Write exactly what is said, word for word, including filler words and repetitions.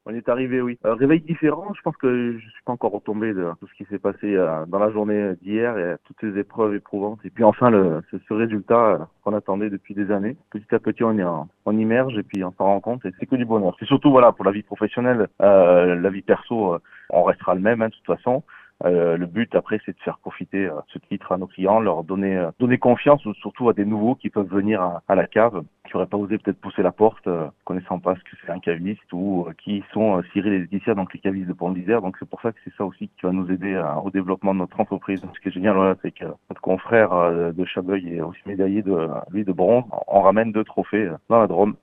On est arrivé, oui. Euh, réveil différent, je pense que je suis pas encore retombé de tout ce qui s'est passé euh, dans la journée d'hier et toutes ces épreuves éprouvantes. Et puis enfin, le, ce, ce résultat euh, qu'on attendait depuis des années. Petit à petit, on, est en, on immerge et puis on s'en rend compte et c'est que du bonheur. C'est surtout, voilà, pour la vie professionnelle, euh, la vie perso, euh, on restera le même, hein, de toute façon. Euh, le but après c'est de faire profiter euh, ce titre à nos clients, leur donner euh, donner confiance surtout à des nouveaux qui peuvent venir à, à la cave, qui n'auraient pas osé peut-être pousser la porte, euh, connaissant pas ce que c'est un caviste ou euh, qui sont euh, Cyril et Laetitia, donc les cavistes de Pont d'Isère. Donc c'est pour ça que c'est ça aussi qui va nous aider euh, au développement de notre entreprise. Ce qui est génial, voilà, c'est que notre confrère euh, de Chabeuil est aussi médaillé de lui de bronze. On ramène deux trophées euh, dans la Drôme.